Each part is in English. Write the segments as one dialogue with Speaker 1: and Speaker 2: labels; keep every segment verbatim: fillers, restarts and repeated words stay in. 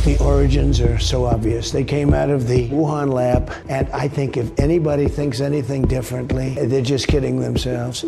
Speaker 1: The origins are so obvious. They came out of the Wuhan lab, and I think if anybody thinks anything differently, they're just kidding themselves.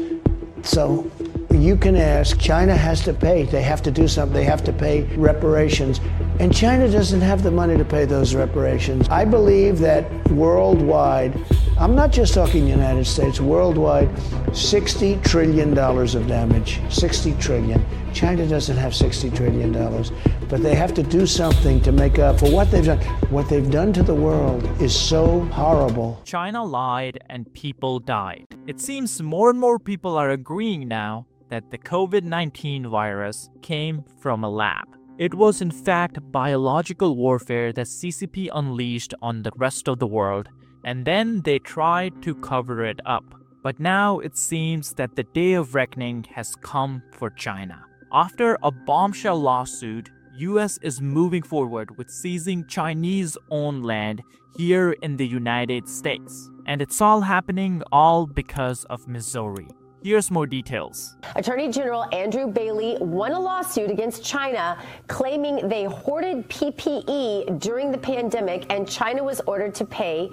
Speaker 1: So you can ask, China has to pay. They have to do something. They have to pay reparations. And China doesn't have the money to pay those reparations. I believe that worldwide, I'm not just talking United States, worldwide, sixty trillion dollars of damage, sixty trillion. China doesn't have sixty trillion dollars, but they have to do something to make up for what they've done. What they've done to the world is so horrible.
Speaker 2: China lied and people died. It seems more and more people are agreeing now that the COVID nineteen virus came from a lab. It was in fact biological warfare that C C P unleashed on the rest of the world, and then they tried to cover it up. But now it seems that the day of reckoning has come for China. After a bombshell lawsuit, U S is moving forward with seizing Chinese-owned land here in the United States. And it's all happening all because of Missouri. Here's more details.
Speaker 3: Attorney General Andrew Bailey won a lawsuit against China claiming they hoarded P P E during the pandemic, and China was ordered to pay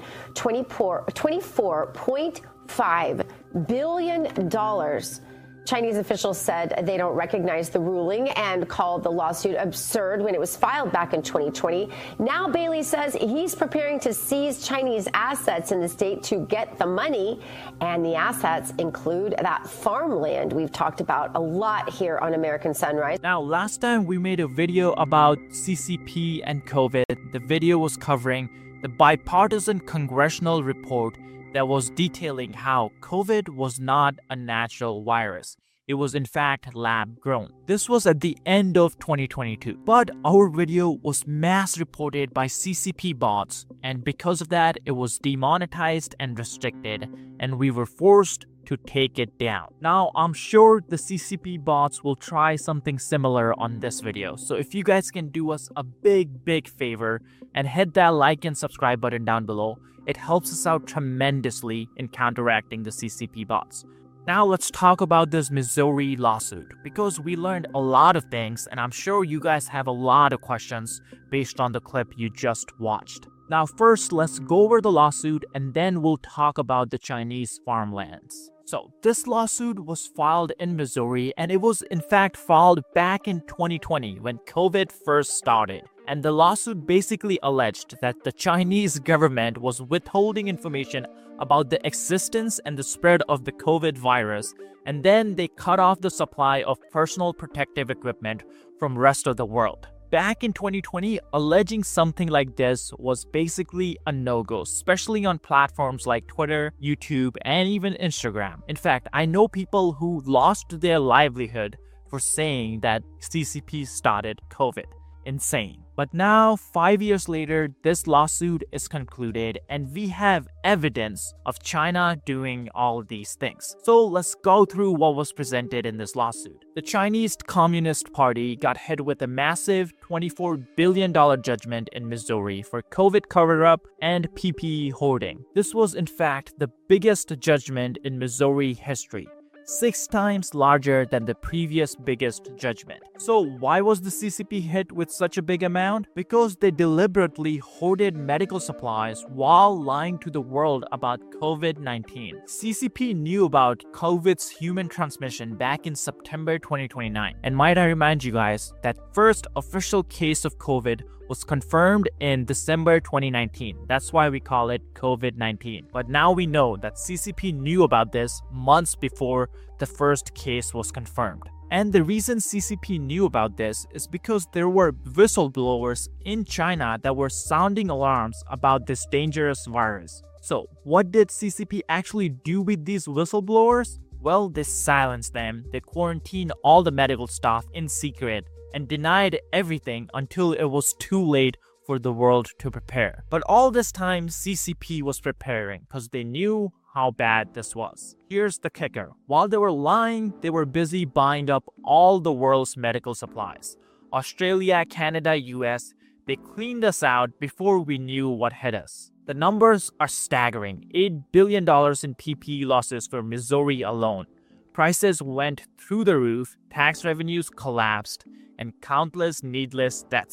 Speaker 3: twenty-four point five billion dollars. Chinese officials said they don't recognize the ruling and called the lawsuit absurd when it was filed back in twenty twenty. Now Bailey says he's preparing to seize Chinese assets in the state to get the money, and the assets include that farmland we've talked about a lot here on American Sunrise.
Speaker 2: Now, last time we made a video about C C P and COVID. The video was covering the bipartisan congressional report that was detailing how COVID was not a natural virus. It was in fact lab grown. This was at the end of twenty twenty-two. But our video was mass reported by C C P bots, and because of that, it was demonetized and restricted, and we were forced to take it down. Now, I'm sure the C C P bots will try something similar on this video. So if you guys can do us a big, big favor and hit that like and subscribe button down below, it helps us out tremendously in counteracting the C C P bots. Now let's talk about this Missouri lawsuit, because we learned a lot of things, and I'm sure you guys have a lot of questions based on the clip you just watched. Now first, let's go over the lawsuit, and then we'll talk about the Chinese farmlands. So this lawsuit was filed in Missouri, and it was in fact filed back in twenty twenty when COVID first started. And the lawsuit basically alleged that the Chinese government was withholding information about the existence and the spread of the COVID virus, and then they cut off the supply of personal protective equipment from rest of the world. Back in twenty twenty, alleging something like this was basically a no-go, especially on platforms like Twitter, YouTube, and even Instagram. In fact, I know people who lost their livelihood for saying that C C P started COVID. Insane. But now, five years later, this lawsuit is concluded, and we have evidence of China doing all these things. So let's go through what was presented in this lawsuit. The Chinese Communist Party got hit with a massive twenty-four billion dollars judgment in Missouri for COVID cover-up and P P E hoarding. This was in fact the biggest judgment in Missouri history, six times larger than the previous biggest judgment. So why was the C C P hit with such a big amount? Because they deliberately hoarded medical supplies while lying to the world about COVID nineteen. C C P knew about COVID's human transmission back in September twenty twenty-nine. And might I remind you guys that first official case of COVID was confirmed in December twenty nineteen. That's why we call it COVID nineteen. But now we know that C C P knew about this months before the first case was confirmed. And the reason C C P knew about this is because there were whistleblowers in China that were sounding alarms about this dangerous virus. So what did C C P actually do with these whistleblowers? Well, they silenced them, they quarantined all the medical staff in secret, and denied everything until it was too late for the world to prepare. But all this time, C C P was preparing because they knew how bad this was. Here's the kicker. While they were lying, they were busy buying up all the world's medical supplies. Australia, Canada, U S, they cleaned us out before we knew what hit us. The numbers are staggering. eight billion dollars in P P E losses for Missouri alone. Prices went through the roof, tax revenues collapsed, and countless needless deaths.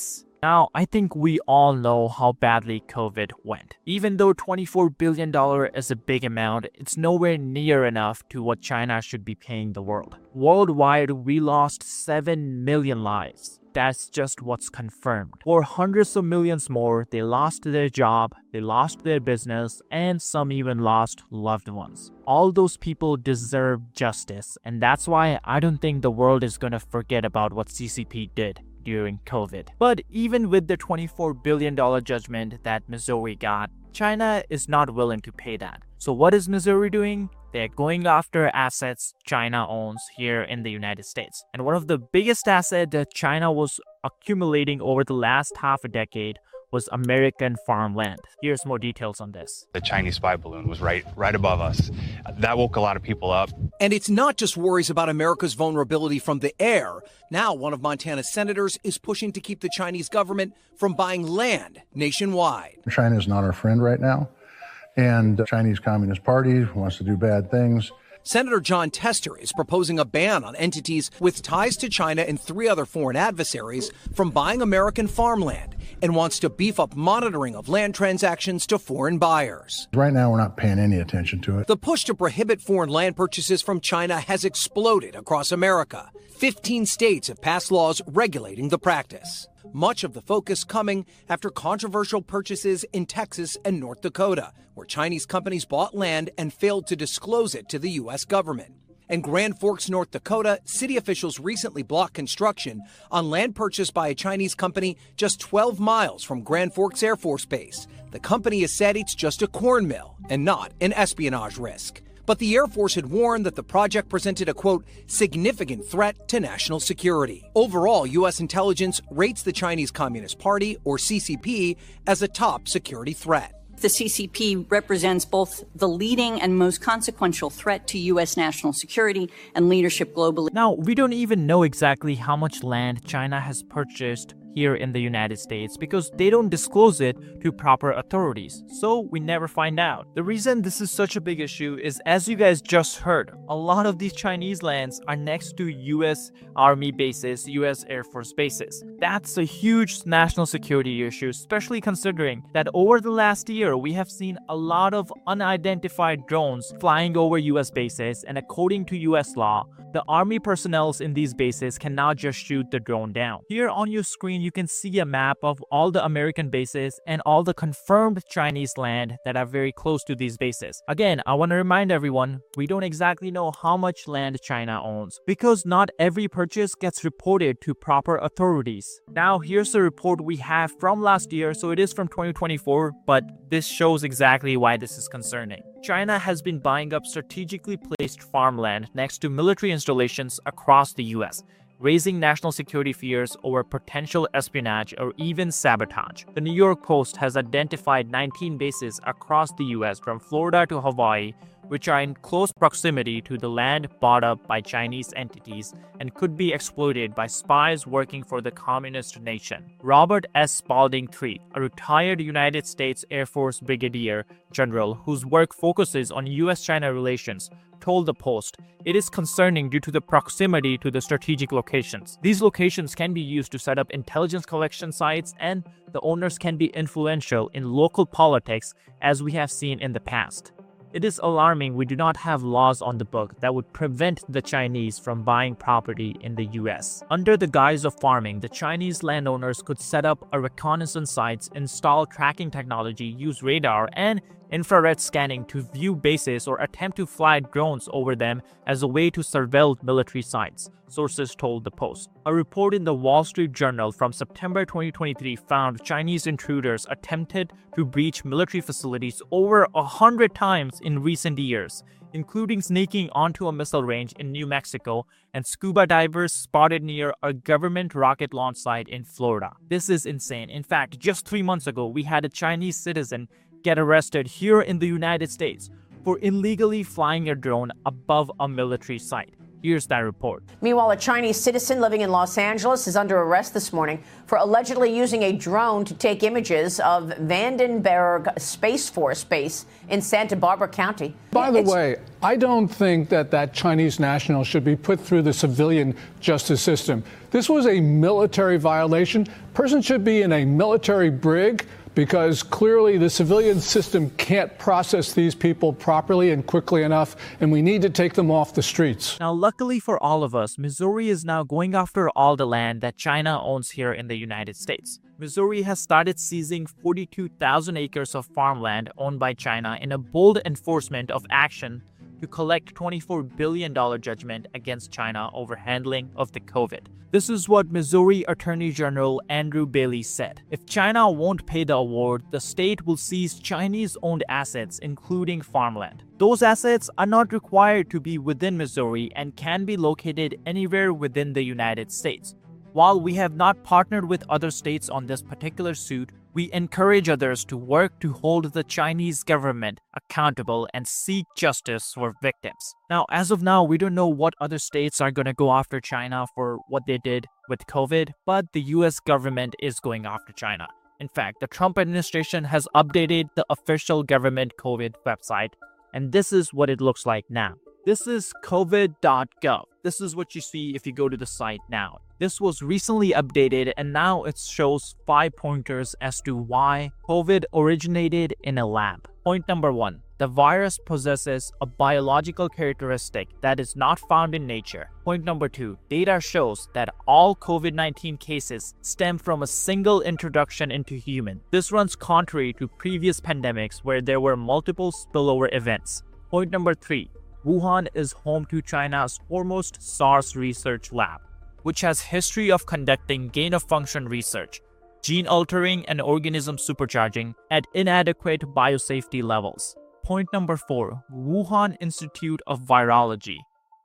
Speaker 2: Now, I think we all know how badly COVID went. Even though twenty-four billion dollars is a big amount, it's nowhere near enough to what China should be paying the world. Worldwide, we lost seven million lives. That's just what's confirmed. For hundreds of millions more, they lost their job, they lost their business, and some even lost loved ones. All those people deserve justice, and that's why I don't think the world is gonna forget about what C C P did during COVID. But even with the twenty-four billion dollars judgment that Missouri got, China is not willing to pay that. So what is Missouri doing? They're going after assets China owns here in the United States. And one of the biggest assets that China was accumulating over the last half a decade was American farmland. Here's more details on this.
Speaker 4: The Chinese spy balloon was right right above us. That woke a lot of people up.
Speaker 5: And it's not just worries about America's vulnerability from the air. Now, one of Montana's senators is pushing to keep the Chinese government from buying land nationwide.
Speaker 6: China is not our friend right now, and the Chinese Communist Party wants to do bad things.
Speaker 5: Senator John Tester is proposing a ban on entities with ties to China and three other foreign adversaries from buying American farmland and wants to beef up monitoring of land transactions to foreign buyers.
Speaker 6: Right now, we're not paying any attention to it.
Speaker 5: The push to prohibit foreign land purchases from China has exploded across America. fifteen states have passed laws regulating the practice. Much of the focus coming after controversial purchases in Texas and North Dakota, where Chinese companies bought land and failed to disclose it to the U S government. In Grand Forks, North Dakota, city officials recently blocked construction on land purchased by a Chinese company just twelve miles from Grand Forks Air Force Base. The company has said it's just a corn mill and not an espionage risk. But the Air Force had warned that the project presented a, quote, significant threat to national security. Overall, U S intelligence rates the Chinese Communist Party, or C C P, as a top security threat.
Speaker 7: The C C P represents both the leading and most consequential threat to U S national security and leadership globally.
Speaker 2: Now, we don't even know exactly how much land China has purchased here in the United States because they don't disclose it to proper authorities, so we never find out. The reason this is such a big issue is, as you guys just heard, a lot of these Chinese lands are next to U S Army bases, U S Air Force bases. That's a huge national security issue, especially considering that over the last year, we have seen a lot of unidentified drones flying over U S bases, and according to U S law, the Army personnel in these bases can now just shoot the drone down. Here on your screen, you can see a map of all the American bases and all the confirmed Chinese land that are very close to these bases. Again, I want to remind everyone, we don't exactly know how much land China owns because not every purchase gets reported to proper authorities. Now, here's the report we have from last year, so it is from twenty twenty-four, but this shows exactly why this is concerning. China has been buying up strategically placed farmland next to military installations across the U S, raising national security fears over potential espionage or even sabotage. The New York Post has identified nineteen bases across the U S from Florida to Hawaii, which are in close proximity to the land bought up by Chinese entities and could be exploited by spies working for the communist nation. Robert S. Spalding the third, a retired United States Air Force brigadier general whose work focuses on U S China relations, told the Post, it is concerning due to the proximity to the strategic locations. These locations can be used to set up intelligence collection sites, and the owners can be influential in local politics, as we have seen in the past. It is alarming we do not have laws on the book that would prevent the Chinese from buying property in the U S. Under the guise of farming, the Chinese landowners could set up a reconnaissance sites, install tracking technology, use radar and infrared scanning to view bases or attempt to fly drones over them as a way to surveil military sites, sources told the Post. A report in the Wall Street Journal from September twenty twenty-three found Chinese intruders attempted to breach military facilities over a hundred times in recent years, including sneaking onto a missile range in New Mexico and scuba divers spotted near a government rocket launch site in Florida. This is insane. In fact, just three months ago, we had a Chinese citizen get arrested here in the United States for illegally flying a drone above a military site. Here's that report.
Speaker 8: Meanwhile, a Chinese citizen living in Los Angeles is under arrest this morning for allegedly using a drone to take images of Vandenberg Space Force Base in Santa Barbara County.
Speaker 9: By the
Speaker 8: It's-
Speaker 9: way, I don't think that that Chinese national should be put through the civilian justice system. This was a military violation. Person should be in a military brig, because clearly the civilian system can't process these people properly and quickly enough, and we need to take them off the streets.
Speaker 2: Now, luckily for all of us, Missouri is now going after all the land that China owns here in the United States. Missouri has started seizing forty-two thousand acres of farmland owned by China in a bold enforcement of action to collect twenty-four billion dollars judgment against China over handling of the COVID. This is what Missouri Attorney General Andrew Bailey said. If China won't pay the award, the state will seize Chinese-owned assets, including farmland. Those assets are not required to be within Missouri and can be located anywhere within the United States. While we have not partnered with other states on this particular suit, we encourage others to work to hold the Chinese government accountable and seek justice for victims. Now, as of now, we don't know what other states are going to go after China for what they did with COVID, but the U S government is going after China. In fact, the Trump administration has updated the official government COVID website, and this is what it looks like now. This is covid dot gov. This is what you see if you go to the site now. This was recently updated, and now it shows five pointers as to why COVID originated in a lab. Point number one, the virus possesses a biological characteristic that is not found in nature. Point number two, data shows that all COVID nineteen cases stem from a single introduction into human. This runs contrary to previous pandemics where there were multiple spillover events. Point number three, Wuhan is home to China's foremost SARS research lab, which has history of conducting gain-of-function research, gene altering and organism supercharging at inadequate biosafety levels. Point number four, Wuhan Institute of Virology,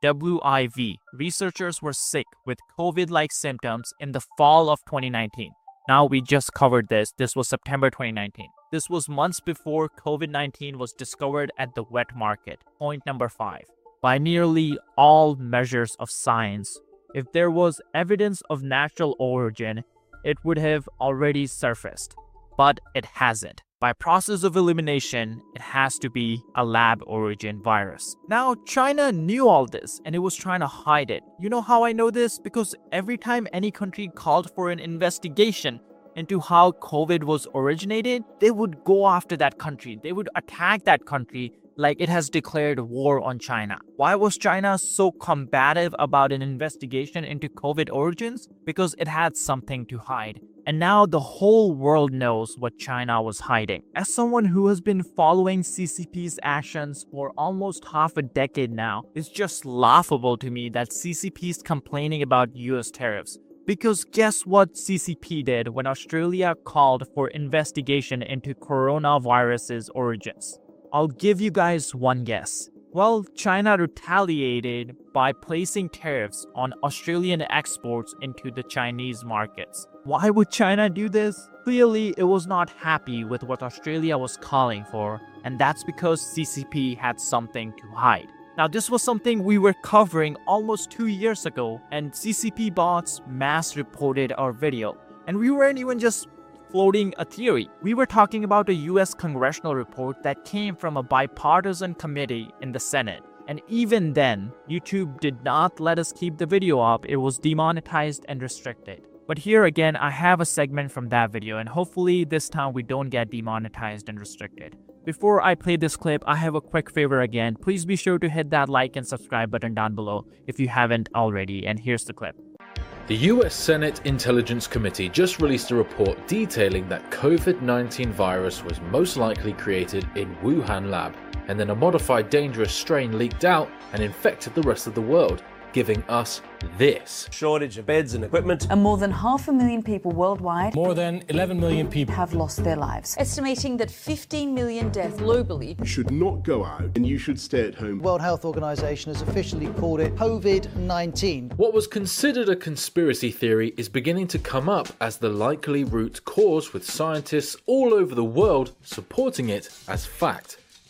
Speaker 2: W I V. Researchers were sick with COVID-like symptoms in the fall of twenty nineteen. Now we just covered this. This was September twenty nineteen. This was months before COVID nineteen was discovered at the wet market. Point number five, by nearly all measures of science, if there was evidence of natural origin, it would have already surfaced, but it hasn't. By process of elimination, it has to be a lab origin virus. Now, China knew all this and it was trying to hide it. You know how I know this? Because every time any country called for an investigation into how COVID was originated, they would go after that country. They would attack that country like it has declared war on China. Why was China so combative about an investigation into COVID origins? Because it had something to hide. And now the whole world knows what China was hiding. As someone who has been following C C P's actions for almost half a decade now, it's just laughable to me that C C P is complaining about U S tariffs. Because guess what C C P did when Australia called for investigation into coronavirus's origins? I'll give you guys one guess. Well, China retaliated by placing tariffs on Australian exports into the Chinese markets. Why would China do this? Clearly, it was not happy with what Australia was calling for, and that's because C C P had something to hide. Now, this was something we were covering almost two years ago, and C C P bots mass reported our video. And we weren't even just floating a theory. We were talking about a U S congressional report that came from a bipartisan committee in the Senate. And even then, YouTube did not let us keep the video up. It was demonetized and restricted. But here again, I have a segment from that video, and hopefully this time we don't get demonetized and restricted. Before I play this clip, I have a quick favor again. Please be sure to hit that like and subscribe button down below if you haven't already. And here's the clip.
Speaker 10: The U S Senate Intelligence Committee just released a report detailing that COVID nineteen virus was most likely created in Wuhan lab, and then a modified dangerous strain leaked out and infected the rest of the world, giving us this.
Speaker 11: Shortage of beds and equipment.
Speaker 12: And more than half a million people worldwide,
Speaker 13: more than eleven million people,
Speaker 12: have lost their lives.
Speaker 14: Estimating that fifteen million deaths globally.
Speaker 15: You should not go out and you should stay at home.
Speaker 16: The World Health Organization has officially called it COVID nineteen.
Speaker 10: What was considered a conspiracy theory is beginning to come up as the likely root cause, with scientists all over the world supporting it as fact.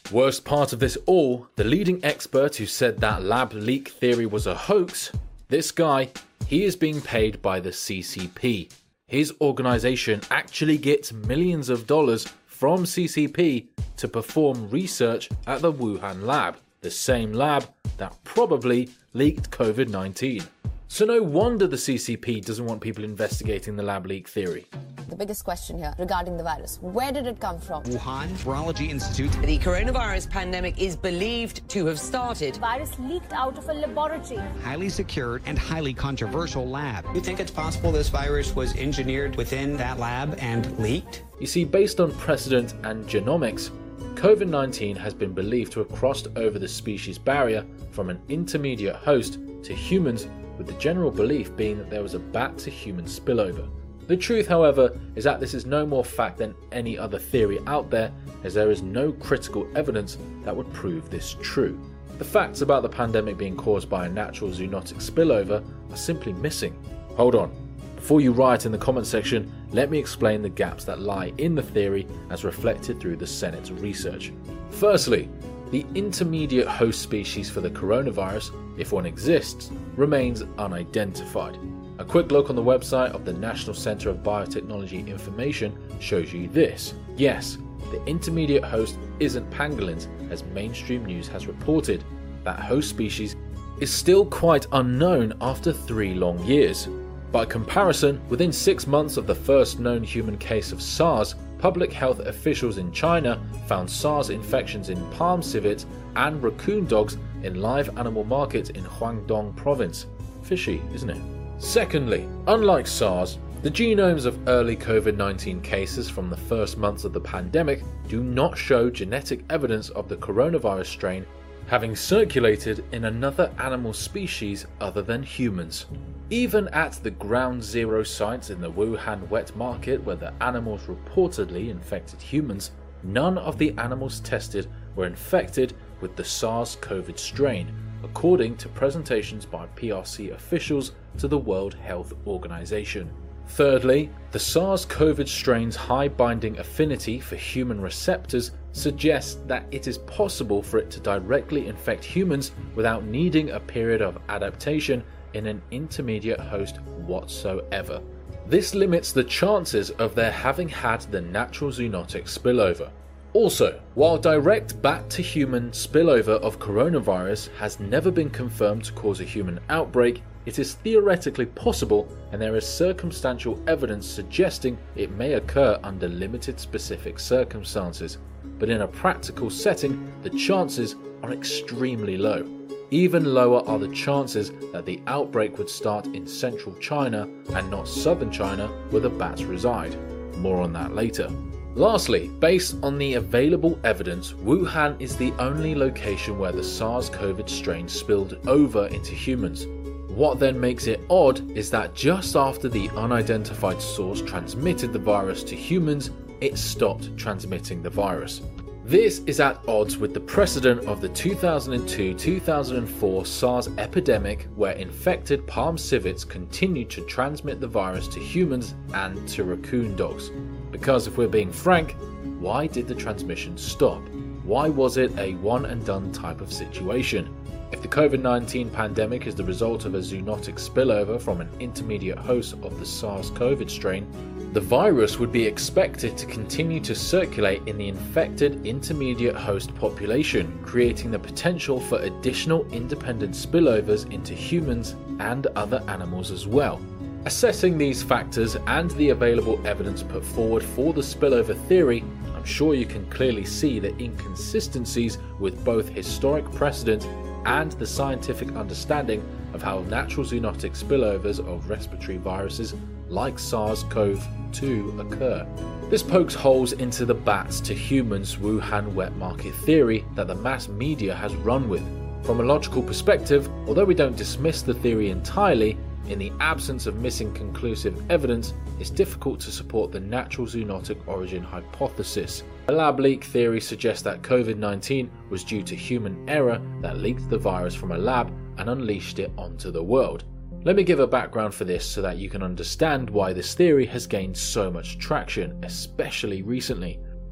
Speaker 10: Worst part of this all, the leading expert who said that lab leak theory was a hoax, this guy, he is being paid by the C C P. His organization actually gets millions of dollars from C C P to perform research at the Wuhan lab, the same lab that probably leaked COVID nineteen. So no wonder the C C P doesn't want people investigating the lab leak theory.
Speaker 11: The biggest question here regarding the virus, where did it come from?
Speaker 13: Wuhan Virology Institute. The coronavirus pandemic is believed to have started.
Speaker 17: The virus leaked out of a laboratory.
Speaker 13: Highly secured and highly controversial lab.
Speaker 18: You think it's possible this virus was engineered within that lab and leaked?
Speaker 10: You see, based on precedent and genomics, COVID nineteen has been believed to have crossed over the species barrier from an intermediate host to humans, with the general belief being that there was a bat-to-human spillover. The truth, however, is that this is no more fact than any other theory out there, as there is no critical evidence that would prove this true. The facts about the pandemic being caused by a natural zoonotic spillover are simply missing. Hold on. Before you riot in the comment section, let me explain the gaps that lie in the theory as reflected through the Senate's research. Firstly, the intermediate host species for the coronavirus, if one exists, remains unidentified. A quick look on the website of the National Center of Biotechnology Information shows you this. Yes, the intermediate host isn't pangolins, as mainstream news has reported. That host species is still quite unknown after three long years. By comparison, within six months of the first known human case of SARS, public health officials in China found SARS infections in palm civets and raccoon dogs in live animal markets in Guangdong province. Fishy, isn't it? Secondly, unlike SARS, the genomes of early COVID nineteen cases from the first months of the pandemic do not show genetic evidence of the coronavirus strain having circulated in another animal species other than humans. Even at the ground zero sites in the Wuhan wet market where the animals reportedly infected humans, none of the animals tested were infected with the SARS-CoV strain, according to presentations by P R C officials to the World Health Organization. Thirdly, the SARS-CoV strain's high binding affinity for human receptors suggests that it is possible for it to directly infect humans without needing a period of adaptation in an intermediate host whatsoever. This limits the chances of their having had the natural zoonotic spillover. Also, while direct bat-to-human spillover of coronavirus has never been confirmed to cause a human outbreak, it is theoretically possible, and there is circumstantial evidence suggesting it may occur under limited specific circumstances. But in a practical setting, the chances are extremely low. Even lower are the chances that the outbreak would start in central China and not southern China where the bats reside. More on that later. Lastly, based on the available evidence, Wuhan is the only location where the SARS-CoV strain spilled over into humans. What then makes it odd is that just after the unidentified source transmitted the virus to humans, it stopped transmitting the virus. This is at odds with the precedent of the two thousand two to two thousand four SARS epidemic, where infected palm civets continued to transmit the virus to humans and to raccoon dogs. Because if we're being frank, why did the transmission stop? Why was it a one and done type of situation? If the COVID nineteen pandemic is the result of a zoonotic spillover from an intermediate host of the SARS-CoV strain, the virus would be expected to continue to circulate in the infected intermediate host population, creating the potential for additional independent spillovers into humans and other animals as well. Assessing these factors and the available evidence put forward for the spillover theory, I'm sure you can clearly see the inconsistencies with both historic precedent and the scientific understanding of how natural zoonotic spillovers of respiratory viruses like SARS-CoV two occur. This pokes holes into the bats to humans Wuhan wet market theory that the mass media has run with. From a logical perspective, although we don't dismiss the theory entirely, in the absence of missing conclusive evidence, it's difficult to support the natural zoonotic origin hypothesis. The lab leak theory suggests that COVID nineteen was due to human error that leaked the virus from a lab and unleashed it onto the world. Let me give a background for this so that you can understand why this theory has gained so much traction, especially recently.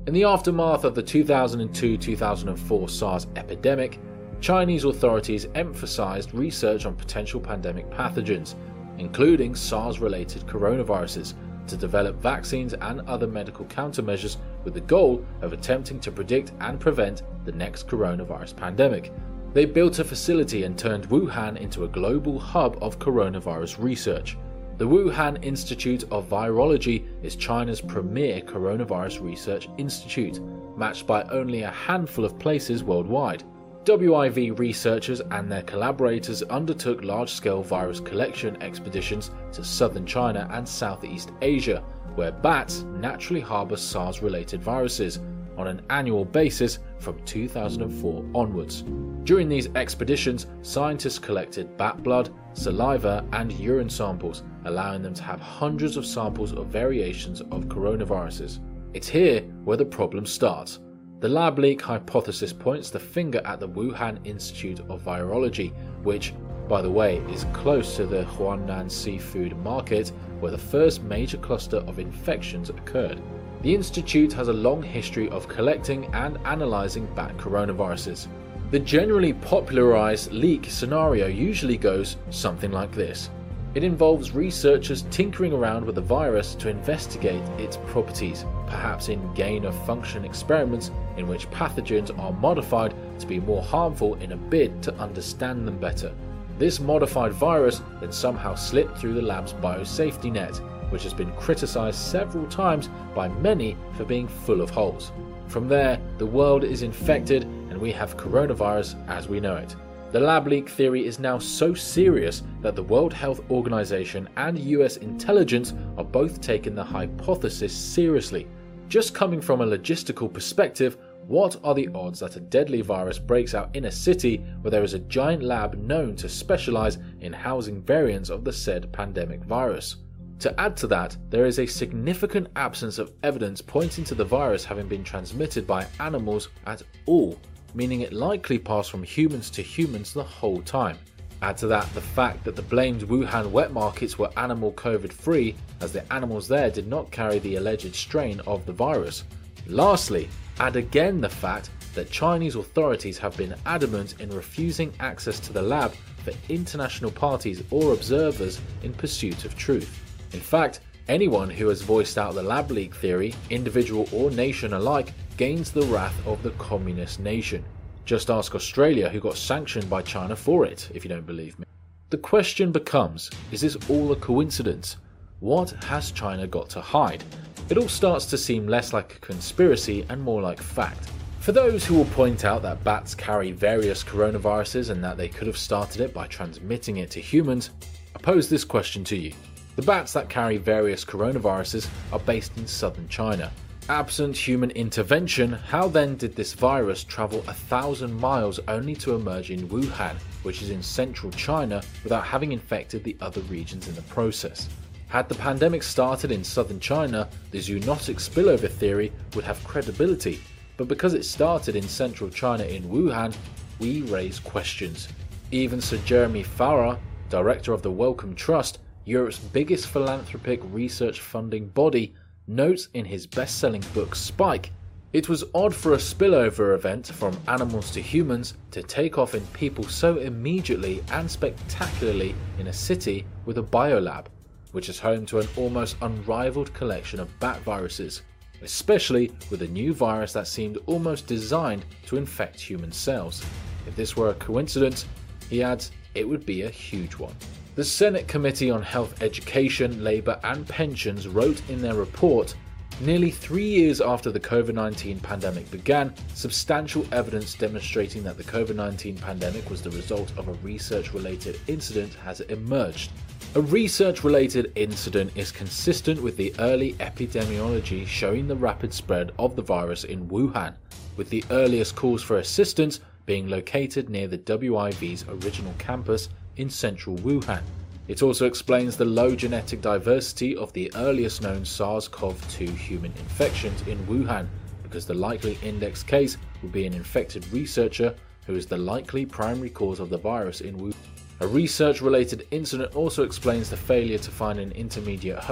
Speaker 10: In the aftermath of the two thousand two to two thousand four SARS epidemic, Chinese authorities emphasized research on potential pandemic pathogens, including SARS-related coronaviruses, to develop vaccines and other medical countermeasures with the goal of attempting to predict and prevent the next coronavirus pandemic. They built a facility and turned Wuhan into a global hub of coronavirus research. The Wuhan Institute of Virology is China's premier coronavirus research institute, matched by only a handful of places worldwide. W I V researchers and their collaborators undertook large-scale virus collection expeditions to southern China and Southeast Asia, where bats naturally harbour SARS-related viruses, on an annual basis from two thousand four onwards. During these expeditions, scientists collected bat blood, saliva and urine samples, allowing them to have hundreds of samples of variations of coronaviruses. It's here where the problem starts. The lab leak hypothesis points the finger at the Wuhan Institute of Virology, which, by the way, is close to the Huanan seafood market where the first major cluster of infections occurred. The institute has a long history of collecting and analysing bat coronaviruses. The generally popularised leak scenario usually goes something like this. It involves researchers tinkering around with the virus to investigate its properties, perhaps in gain-of-function experiments in which pathogens are modified to be more harmful in a bid to understand them better. This modified virus then somehow slipped through the lab's biosafety net, which has been criticised several times by many for being full of holes. From there, the world is infected and we have coronavirus as we know it. The lab leak theory is now so serious that the World Health Organization and U S intelligence are both taking the hypothesis seriously. Just coming from a logistical perspective, what are the odds that a deadly virus breaks out in a city where there is a giant lab known to specialize in housing variants of the said pandemic virus? To add to that, there is a significant absence of evidence pointing to the virus having been transmitted by animals at all, meaning it likely passed from humans to humans the whole time. Add to that the fact that the blamed Wuhan wet markets were animal COVID free, as the animals there did not carry the alleged strain of the virus. Lastly, add again the fact that Chinese authorities have been adamant in refusing access to the lab for international parties or observers in pursuit of truth. In fact, anyone who has voiced out the lab leak theory, individual or nation alike, gains the wrath of the communist nation. Just ask Australia, who got sanctioned by China for it, if you don't believe me. The question becomes, is this all a coincidence? What has China got to hide? It all starts to seem less like a conspiracy and more like fact. For those who will point out that bats carry various coronaviruses and that they could have started it by transmitting it to humans, I pose this question to you. The bats that carry various coronaviruses are based in southern China. Absent human intervention, how then did this virus travel a thousand miles only to emerge in Wuhan, which is in central China, without having infected the other regions in the process? Had the pandemic started in southern China, the zoonotic spillover theory would have credibility, but because it started in central China in Wuhan, we raise questions. Even Sir Jeremy Farrar, director of the Wellcome Trust, Europe's biggest philanthropic research funding body, notes in his best-selling book Spike, it was odd for a spillover event from animals to humans to take off in people so immediately and spectacularly in a city with a biolab, which is home to an almost unrivaled collection of bat viruses, especially with a new virus that seemed almost designed to infect human cells. If this were a coincidence, he adds, it would be a huge one. The Senate Committee on Health, Education, Labour and Pensions wrote in their report, nearly three years after the COVID nineteen pandemic began, substantial evidence demonstrating that the COVID nineteen pandemic was the result of a research-related incident has emerged. A research-related incident is consistent with the early epidemiology showing the rapid spread of the virus in Wuhan, with the earliest calls for assistance being located near the W I V's original campus in central Wuhan. It also explains the low genetic diversity of the earliest known SARS CoV two human infections in Wuhan, because the likely index case would be an infected researcher who is the likely primary cause of the virus in Wuhan. A research-related incident also explains the failure to find an intermediate host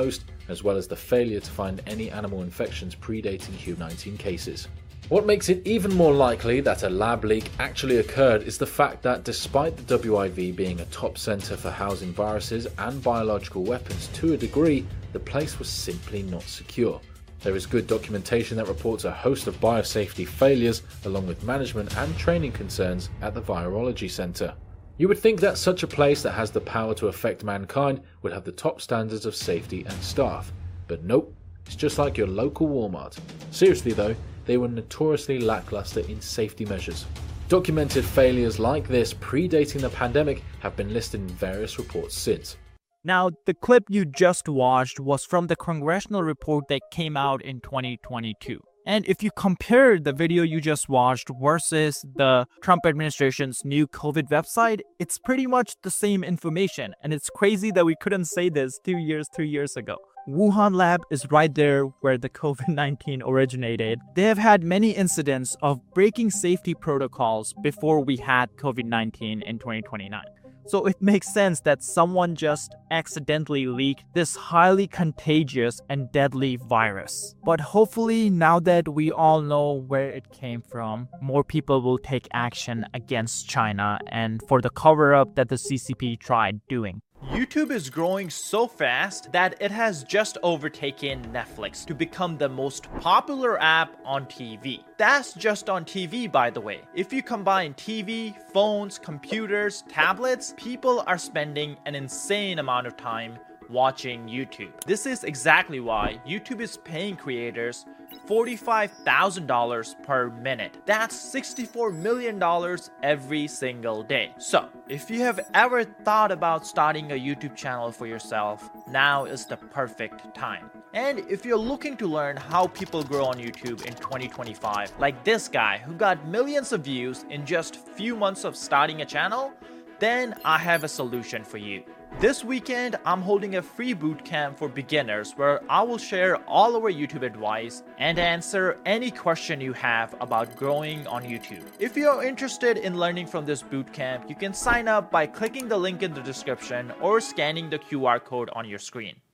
Speaker 10: as well as the failure to find any animal infections predating Q nineteen cases. What makes it even more likely that a lab leak actually occurred is the fact that despite the W I V being a top center for housing viruses and biological weapons to a degree, the place was simply not secure. There is good documentation that reports a host of biosafety failures along with management and training concerns at the Virology Center. You would think that such a place that has the power to affect mankind would have the top standards of safety and staff, but nope, it's just like your local Walmart. Seriously though, they were notoriously lackluster in safety measures. Documented failures like this predating the pandemic have been listed in various reports since.
Speaker 2: Now, the clip you just watched was from the congressional report that came out in twenty twenty-two. And if you compare the video you just watched versus the Trump administration's new COVID website, it's pretty much the same information. And it's crazy that we couldn't say this two years, three years ago. Wuhan lab is right there where the COVID nineteen originated. They have had many incidents of breaking safety protocols before we had COVID nineteen in twenty twenty-nine. So it makes sense that someone just accidentally leaked this highly contagious and deadly virus. But hopefully, now that we all know where it came from, more people will take action against China and for the cover-up that the C C P tried doing.
Speaker 19: YouTube is growing so fast that it has just overtaken Netflix to become the most popular app on T V. That's just on T V, by the way. If you combine T V, phones, computers, tablets, people are spending an insane amount of time watching YouTube. This is exactly why YouTube is paying creators forty-five thousand dollars per minute. That's sixty-four million dollars every single day. So, if you have ever thought about starting a YouTube channel for yourself, now is the perfect time. And if you're looking to learn how people grow on YouTube in twenty twenty-five, like this guy who got millions of views in just few months of starting a channel, then I have a solution for you. This weekend, I'm holding a free bootcamp for beginners where I will share all our YouTube advice and answer any question you have about growing on YouTube. If you're interested in learning from this bootcamp, you can sign up by clicking the link in the description or scanning the Q R code on your screen.